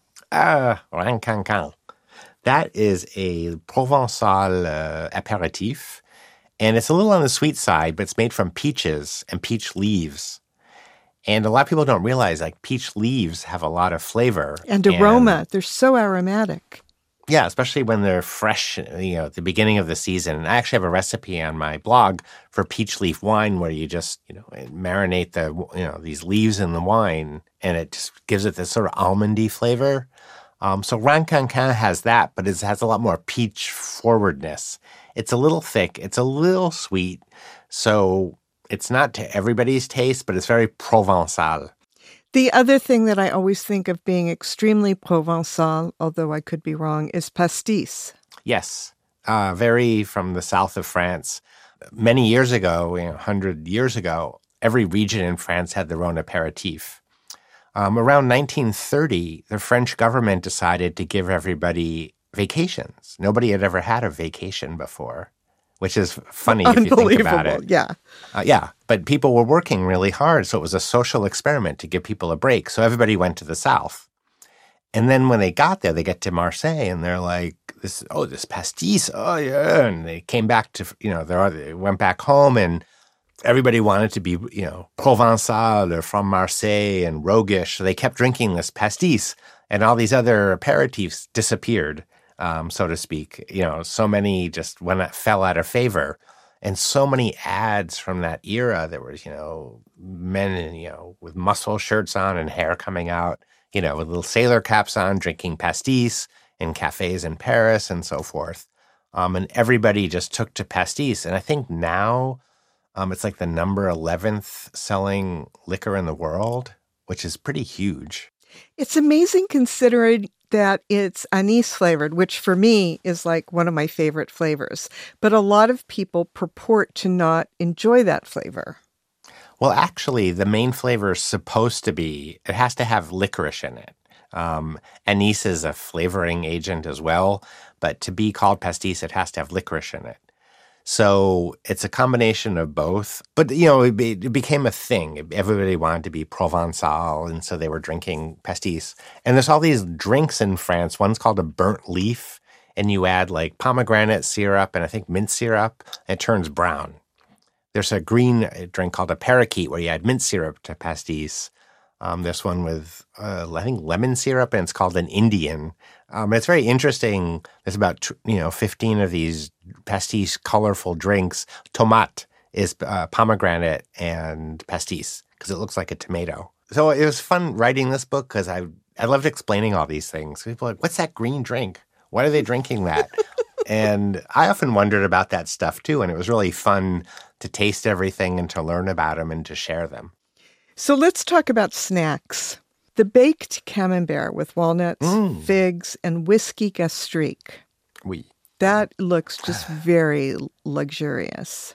Rincancan. That is a Provençal aperitif. And it's a little on the sweet side, but it's made from peaches and peach leaves. And a lot of people don't realize, like, peach leaves have a lot of flavor. And aroma. They're so aromatic. Yeah, especially when they're fresh, at the beginning of the season. And I actually have a recipe on my blog for peach leaf wine where you just, marinate these leaves in the wine, and it just gives it this sort of almondy flavor. So Rincancan has that, but it has a lot more peach forwardness. It's a little thick. It's a little sweet. So it's not to everybody's taste, but it's very Provençal. The other thing that I always think of being extremely Provençal, although I could be wrong, is pastis. Yes, very from the south of France. Many years ago, 100 years ago, every region in France had their own aperitif. Around 1930, the French government decided to give everybody vacations. Nobody had ever had a vacation before, which is funny if you think about it. Yeah. But people were working really hard, so it was a social experiment to give people a break. So everybody went to the south. And then when they got there, they get to Marseille, and they're like, this pastis, oh yeah. And they came back to, they went back home, and everybody wanted to be, Provençal or from Marseille and roguish. So they kept drinking this pastis, and all these other aperitifs disappeared, so to speak. So many just fell out of favor. And so many ads from that era, there was, men, with muscle shirts on and hair coming out, with little sailor caps on, drinking pastis in cafes in Paris and so forth. And everybody just took to pastis. And I think now it's like the number 11th selling liquor in the world, which is pretty huge. It's amazing considering that it's anise flavored, which for me is like one of my favorite flavors. But a lot of people purport to not enjoy that flavor. Well, actually, the main flavor is supposed to be, it has to have licorice in it. Anise is a flavoring agent as well, but to be called pastis, it has to have licorice in it. So it's a combination of both. But, it became a thing. Everybody wanted to be Provençal, and so they were drinking pastis. And there's all these drinks in France. One's called a burnt leaf, and you add like pomegranate syrup and I think mint syrup, and it turns brown. There's a green drink called a parakeet where you add mint syrup to pastis. There's one with, I think, lemon syrup, and it's called an Indian. It's very interesting. There's about 15 of these pastis colorful drinks. Tomate is pomegranate and pastis because it looks like a tomato. So it was fun writing this book because I loved explaining all these things. People are like, what's that green drink? Why are they drinking that? And I often wondered about that stuff too, and it was really fun to taste everything and to learn about them and to share them. So let's talk about snacks. The baked camembert with walnuts, figs, and whiskey gastrique. Oui. That looks just very luxurious.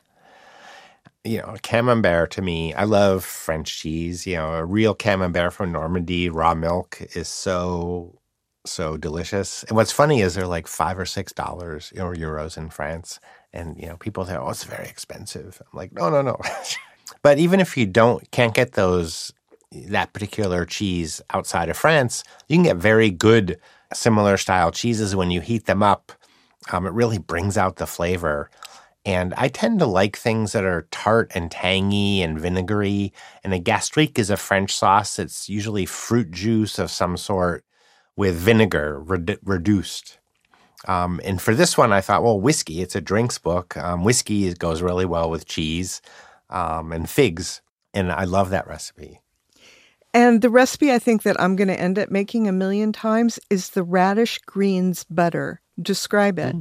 Camembert to me, I love French cheese. A real camembert from Normandy, raw milk, is so delicious. And what's funny is they're like $5 or $6 or euros in France. And, people say, oh, it's very expensive. I'm like, no. But even if you can't get that particular cheese outside of France, you can get very good similar style cheeses when you heat them up. It really brings out the flavor. And I tend to like things that are tart and tangy and vinegary. And a gastrique is a French sauce. It's usually fruit juice of some sort with vinegar reduced. And for this one, I thought, well, whiskey, it's a drinks book. Whiskey goes really well with cheese and figs. And I love that recipe. And the recipe I think that I'm going to end up making 1 million times is the radish greens butter. Describe it.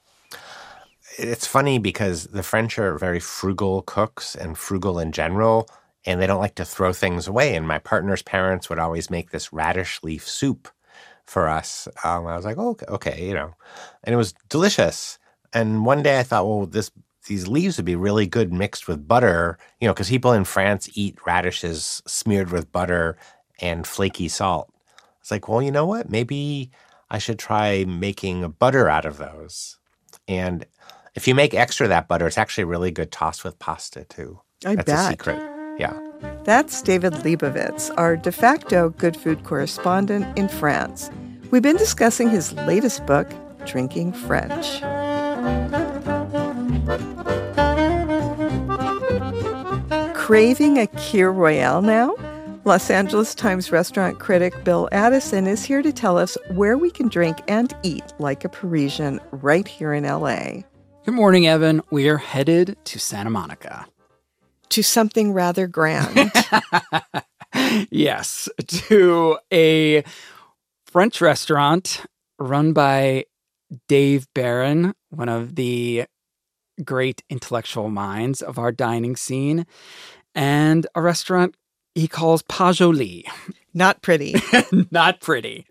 It's funny because the French are very frugal cooks and frugal in general, and they don't like to throw things away. And my partner's parents would always make this radish leaf soup for us. I was like, oh, okay, and it was delicious. And one day I thought, well, these leaves would be really good mixed with butter, because people in France eat radishes smeared with butter and flaky salt. It's like, well, you know what? Maybe I should try making a butter out of those. And if you make extra of that butter, it's actually really good tossed with pasta too. That's a secret. Yeah. That's David Leibovitz, our de facto Good Food correspondent in France. We've been discussing his latest book, Drinking French. Craving a Kir Royale now? Los Angeles Times restaurant critic Bill Addison is here to tell us where we can drink and eat like a Parisian right here in LA. Good morning, Evan. We are headed to Santa Monica. To something rather grand. Yes, to a French restaurant run by Dave Barron, one of the great intellectual minds of our dining scene, and a restaurant he calls Pas Joli. Not pretty. Not pretty.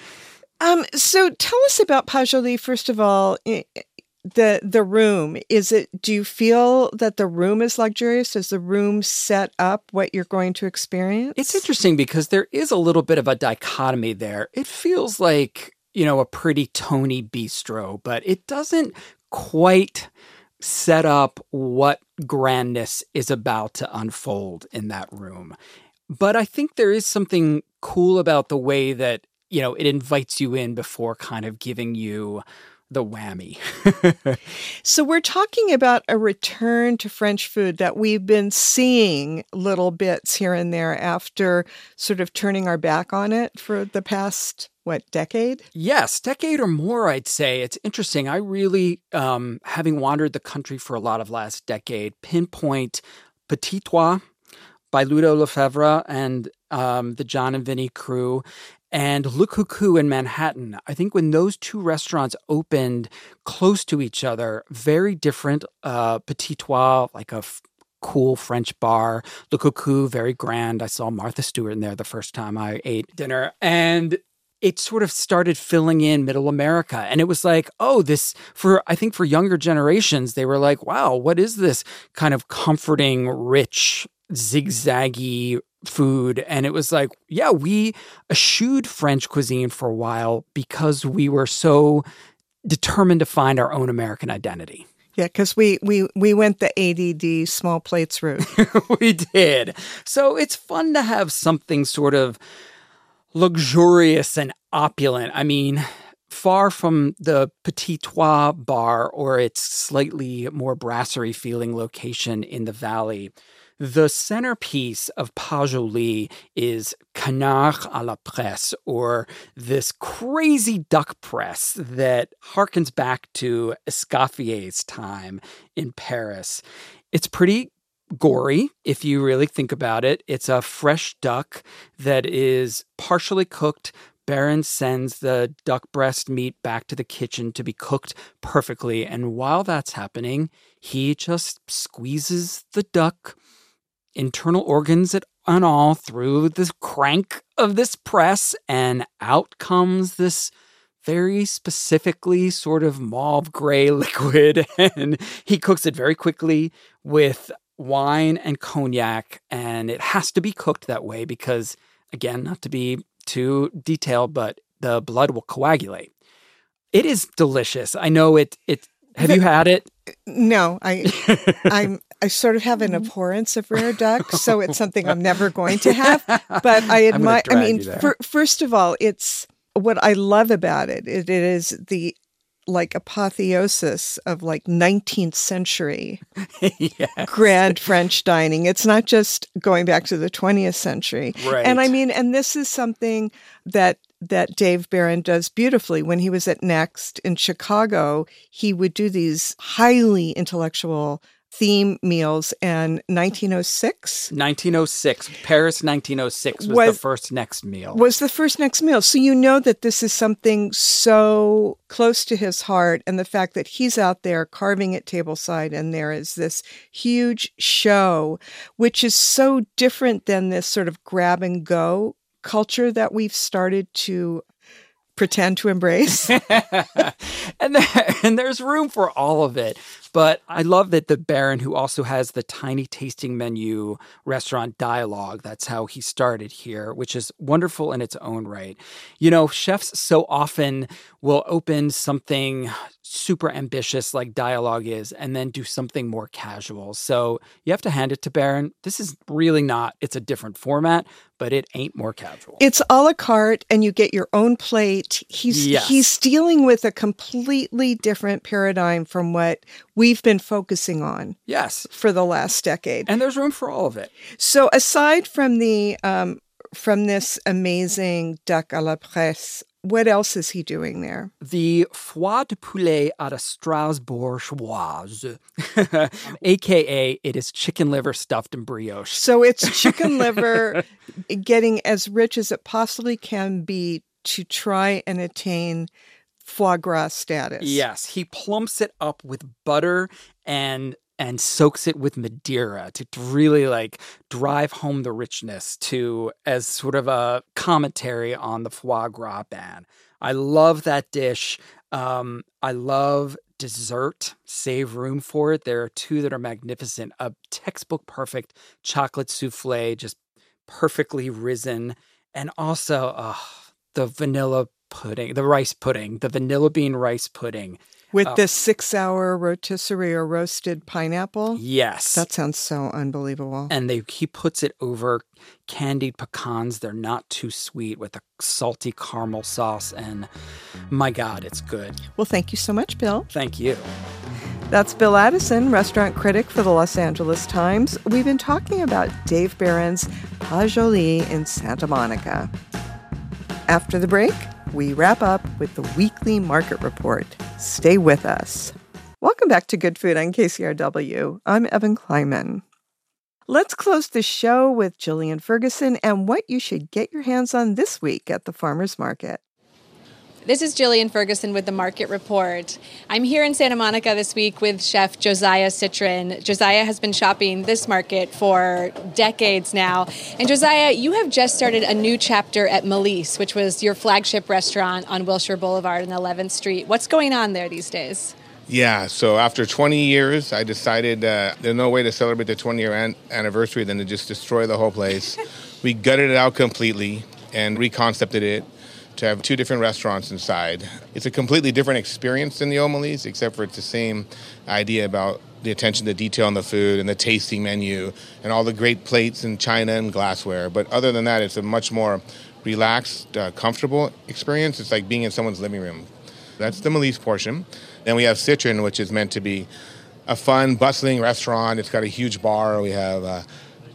So tell us about Pas Joli, first of all. The room, do you feel that the room is luxurious? Is the room set up what you're going to experience? It's interesting because there is a little bit of a dichotomy there. It feels like, a pretty Tony bistro, but it doesn't quite set up what grandness is about to unfold in that room. But I think there is something cool about the way that, it invites you in before kind of giving you the whammy. So we're talking about a return to French food that we've been seeing little bits here and there after sort of turning our back on it for the past, decade? Yes, decade or more, I'd say. It's interesting. I really, having wandered the country for a lot of last decade, pinpoint Petit Trois by Ludo Lefebvre and the John and Vinny crew, and Le Coucou in Manhattan. I think when those two restaurants opened close to each other, very different. Petit Trois, like a cool French bar. Le Coucou, very grand. I saw Martha Stewart in there the first time I ate dinner. And it sort of started filling in Middle America. And it was like, I think for younger generations, they were like, wow, what is this kind of comforting, rich, zigzaggy food? And it was like, yeah, we eschewed French cuisine for a while because we were so determined to find our own American identity. Yeah, because we went the ADD small plates route. We did. So it's fun to have something sort of luxurious and opulent. I mean, far from the Petit Trois bar or its slightly more brasserie feeling location in the valley. The centerpiece of Pas Joli is Canard à la Presse, or this crazy duck press that harkens back to Escaffier's time in Paris. It's pretty gory, if you really think about it. It's a fresh duck that is partially cooked. Baron sends the duck breast meat back to the kitchen to be cooked perfectly. And while that's happening, he just squeezes the duck, internal organs and all, through the crank of this press, and out comes this very specifically sort of mauve gray liquid. And he cooks it very quickly with wine and cognac, and it has to be cooked that way because, again, not to be too detailed, but the blood will coagulate. It is delicious. I know it. Have you had it? No, I sort of have an abhorrence of rare duck, so it's something I'm never going to have. But I admire. I mean, first of all, it's what I love about it. It is the apotheosis of 19th century yes. grand French dining. It's not just going back to the 20th century. Right. And I mean, and this is something that Dave Baron does beautifully. When he was at Next in Chicago, he would do these highly intellectual theme meals. And 1906? 1906. Paris 1906 was the first Next meal. Was the first Next meal. So you know that this is something so close to his heart, and the fact that he's out there carving at tableside and there is this huge show, which is so different than this sort of grab and go culture that we've started to pretend to embrace. and there's room for all of it. But I love that the Baron, who also has the tiny tasting menu restaurant Dialogue, that's how he started here, which is wonderful in its own right. You know, chefs so often will open something super ambitious like Dialogue is, and then do something more casual. So you have to hand it to Baron. This is really not. It's a different format, but it ain't more casual. It's a la carte, and you get your own plate. He's dealing with a completely different paradigm from what we've been focusing on. Yes, for the last decade, and there's room for all of it. So aside from the from this amazing duck à la presse, what else is he doing there? The foie de poulet à la Strasbourgeoise, a.k.a. it is chicken liver stuffed in brioche. So it's chicken liver getting as rich as it possibly can be to try and attain foie gras status. Yes, he plumps it up with butter and soaks it with Madeira to really drive home the richness as sort of a commentary on the foie gras ban. I love that dish. I love dessert. Save room for it. There are two that are magnificent. A textbook perfect chocolate souffle, just perfectly risen. And also the vanilla pudding, the rice pudding, the vanilla bean rice pudding. With the 6-hour rotisserie or roasted pineapple? Yes. That sounds so unbelievable. And he puts it over candied pecans. They're not too sweet, with a salty caramel sauce. And my God, it's good. Well, thank you so much, Bill. Thank you. That's Bill Addison, restaurant critic for the Los Angeles Times. We've been talking about Dave Baron's Pas Joli in Santa Monica. After the break, we wrap up with the weekly market report. Stay with us. Welcome back to Good Food on KCRW. I'm Evan Kleiman. Let's close the show with Jillian Ferguson and what you should get your hands on this week at the farmers market. This is Jillian Ferguson with the Market Report. I'm here in Santa Monica this week with Chef Josiah Citrin. Josiah has been shopping this market for decades now. And Josiah, you have just started a new chapter at Melisse, which was your flagship restaurant on Wilshire Boulevard and 11th Street. What's going on there these days? Yeah, so after 20 years, I decided there's no way to celebrate the 20-year anniversary than to just destroy the whole place. We gutted it out completely and reconcepted it to have two different restaurants inside. It's a completely different experience than the old Melisse, except for it's the same idea about the attention to detail in the food and the tasting menu and all the great plates and china and glassware. But other than that, it's a much more relaxed, comfortable experience. It's like being in someone's living room. That's the Melisse portion. Then we have Citron, which is meant to be a fun, bustling restaurant. It's got a huge bar. We have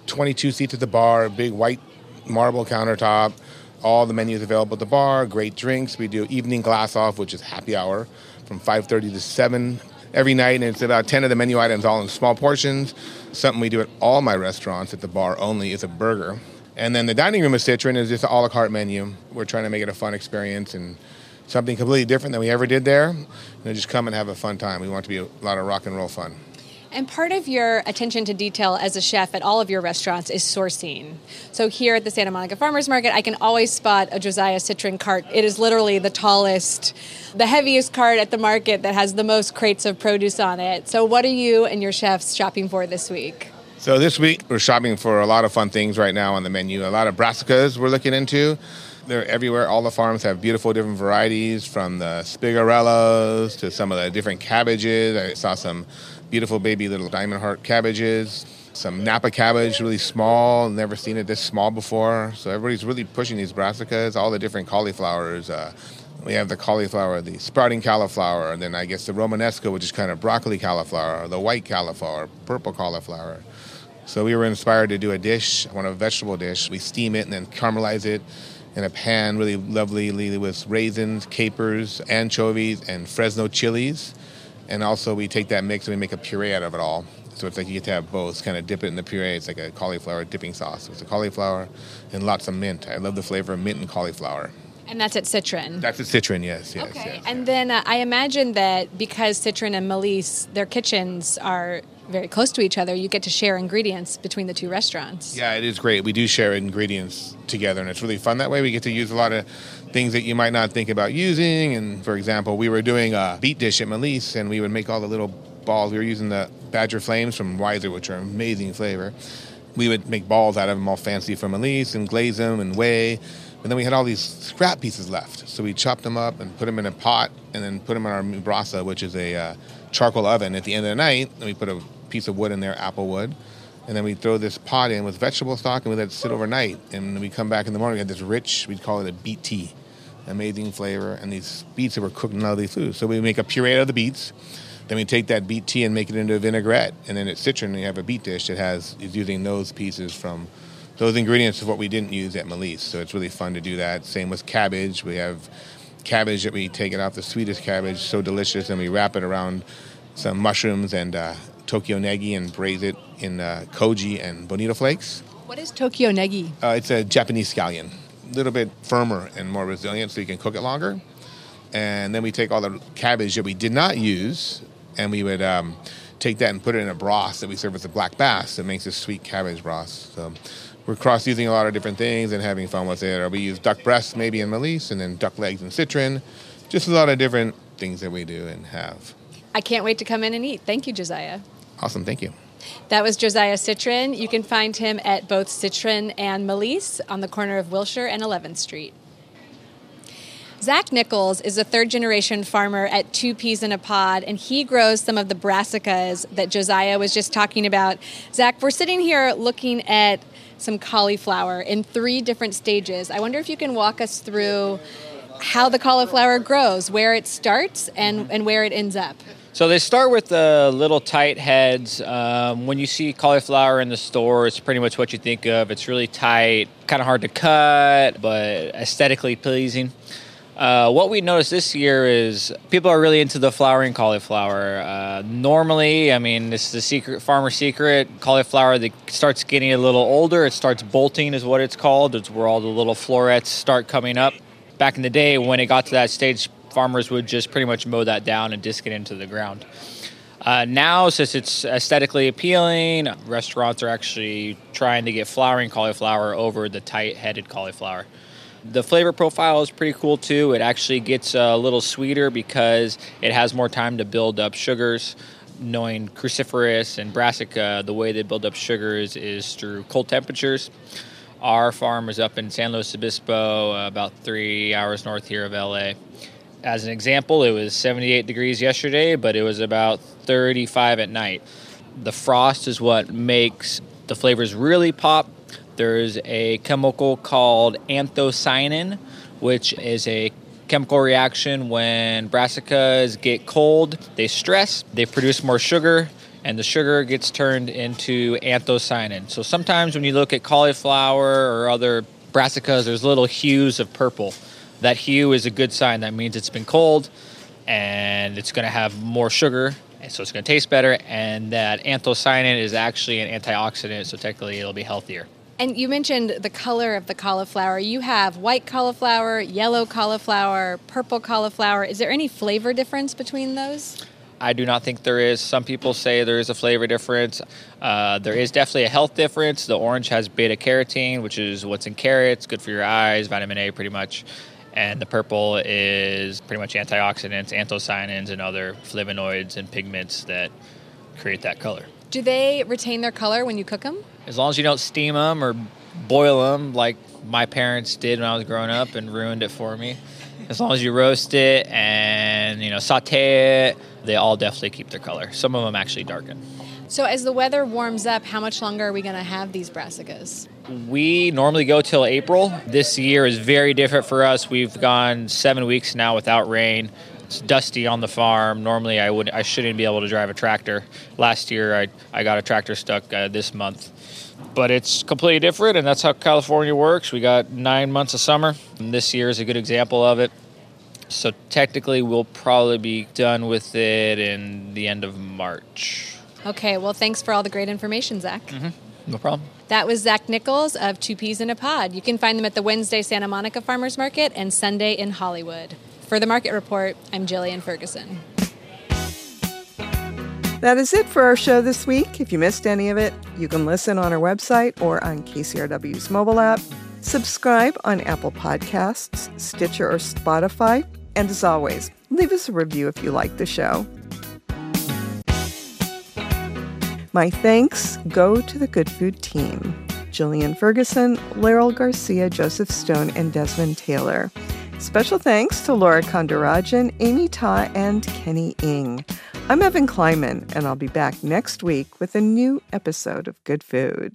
22 seats at the bar, a big white marble countertop, all the menus available at the bar, great drinks. We do evening glass off, which is happy hour from 5:30 to 7 every night, and it's about 10 of the menu items all in small portions. Something we do at all my restaurants at the bar only is a burger. And then the dining room of Citron is just an a la carte menu. We're trying to make it a fun experience and something completely different than we ever did there. Just come and have a fun time. We want it to be a lot of rock and roll fun. And part of your attention to detail as a chef at all of your restaurants is sourcing. So here at the Santa Monica Farmers Market, I can always spot a Josiah Citron cart. It is literally the tallest, the heaviest cart at the market that has the most crates of produce on it. So what are you and your chefs shopping for this week? So this week, we're shopping for a lot of fun things right now on the menu. A lot of brassicas we're looking into. They're everywhere. All the farms have beautiful different varieties, from the spigarellas to some of the different cabbages. I saw some beautiful baby little diamond heart cabbages, some Napa cabbage, really small. Never seen it this small before. So everybody's really pushing these brassicas, all the different cauliflowers. We have the cauliflower, the sprouting cauliflower, and then I guess the Romanesco, which is kind of broccoli cauliflower, the white cauliflower, purple cauliflower. So we were inspired to do a dish, a vegetable dish. We steam it and then caramelize it in a pan really lovely with raisins, capers, anchovies, and Fresno chilies. And also we take that mix and we make a puree out of it all. So it's like you get to have both, kind of dip it in the puree. It's like a cauliflower dipping sauce. It's a cauliflower and lots of mint. I love the flavor of mint and cauliflower. And that's at Citron? That's at Citron, yes. Okay. Yes, and then I imagine that because Citron and Melisse, their kitchens are very close to each other, you get to share ingredients between the two restaurants. Yeah, it is great. We do share ingredients together, and it's really fun that way. We get to use a lot of things that you might not think about using. And for example, we were doing a beet dish at Melisse, and we would make all the little balls. We were using the Badger Flames from Weiser, which are amazing flavor. We would make balls out of them all fancy from Melisse and glaze them and weigh. And then we had all these scrap pieces left. So we chopped them up and put them in a pot and then put them in our brasa, which is a charcoal oven. At the end of the night, and we put a piece of wood in there, apple wood. And then we throw this pot in with vegetable stock and we let it sit overnight. And when we come back in the morning, we had this rich, we'd call it a beet tea. Amazing flavor. And these beets that were cooked in lovely food. So we make a puree out of the beets. Then we take that beet tea and make it into a vinaigrette. And then at Citron, we have a beet dish that is using those pieces from those ingredients of what we didn't use at Melisse. So it's really fun to do that. Same with cabbage. We have cabbage that we take it off the sweetest cabbage, so delicious, and we wrap it around some mushrooms and Tokyo negi and braise it in koji and bonito flakes. What is Tokyo negi? It's a Japanese scallion. A little bit firmer and more resilient so you can cook it longer. And then we take all the cabbage that we did not use and we would take that and put it in a broth that we serve with the black bass that makes this sweet cabbage broth. So we're cross-using a lot of different things and having fun with it. Or we use duck breasts maybe in Melisse and then duck legs in Citron. Just a lot of different things that we do and have. I can't wait to come in and eat. Thank you, Josiah. Awesome. Thank you. That was Josiah Citron. You can find him at both Citron and Melisse on the corner of Wilshire and 11th Street. Zach Nichols is a third-generation farmer at Two Peas in a Pod, and he grows some of the brassicas that Josiah was just talking about. Zach, we're sitting here looking at some cauliflower in 3 different stages. I wonder if you can walk us through how the cauliflower grows, where it starts, and where it ends up. So they start with the little tight heads. When you see cauliflower in the store, it's pretty much what you think of. It's really tight, kind of hard to cut, but aesthetically pleasing. What we noticed this year is people are really into the flowering cauliflower. Normally, I mean, this is the farmer secret, cauliflower that starts getting a little older. It starts bolting is what it's called. It's where all the little florets start coming up. Back in the day, when it got to that stage, farmers would just pretty much mow that down and disc it into the ground. Now, since it's aesthetically appealing, restaurants are actually trying to get flowering cauliflower over the tight-headed cauliflower. The flavor profile is pretty cool, too. It actually gets a little sweeter because it has more time to build up sugars. Knowing cruciferous and brassica, the way they build up sugars is through cold temperatures. Our farm is up in San Luis Obispo, about 3 hours north here of LA. As an example, it was 78 degrees yesterday, but it was about 35 at night. The frost is what makes the flavors really pop. There's a chemical called anthocyanin, which is a chemical reaction when brassicas get cold. They stress, they produce more sugar, and the sugar gets turned into anthocyanin. So sometimes when you look at cauliflower or other brassicas, there's little hues of purple. That hue is a good sign. That means it's been cold and it's going to have more sugar, and so it's going to taste better. And that anthocyanin is actually an antioxidant, so technically it'll be healthier. And you mentioned the color of the cauliflower. You have white cauliflower, yellow cauliflower, purple cauliflower. Is there any flavor difference between those? I do not think there is. Some people say there is a flavor difference. There is definitely a health difference. The orange has beta-carotene, which is what's in carrots, good for your eyes, vitamin A pretty much. And the purple is pretty much antioxidants, anthocyanins, and other flavonoids and pigments that create that color. Do they retain their color when you cook them? As long as you don't steam them or boil them like my parents did when I was growing up and ruined it for me. As long as you roast it and, saute it, they all definitely keep their color. Some of them actually darken. So as the weather warms up, how much longer are we going to have these brassicas? We normally go till April. This year is very different for us. We've gone 7 weeks now without rain. It's dusty on the farm. Normally I shouldn't be able to drive a tractor. Last year I got a tractor stuck this month. But it's completely different, and that's how California works. We got 9 months of summer, and this year is a good example of it. So technically we'll probably be done with it in the end of March. Okay, well, thanks for all the great information, Zach. Mm-hmm. No problem. That was Zach Nichols of Two Peas in a Pod. You can find them at the Wednesday Santa Monica Farmers Market and Sunday in Hollywood. For the Market Report, I'm Jillian Ferguson. That is it for our show this week. If you missed any of it, you can listen on our website or on KCRW's mobile app. Subscribe on Apple Podcasts, Stitcher, or Spotify. And as always, leave us a review if you like the show. My thanks go to the Good Food team: Jillian Ferguson, Laurel Garcia, Joseph Stone, and Desmond Taylor. Special thanks to Laura Kondarajan, Amy Ta, and Kenny Ng. I'm Evan Kleiman, and I'll be back next week with a new episode of Good Food.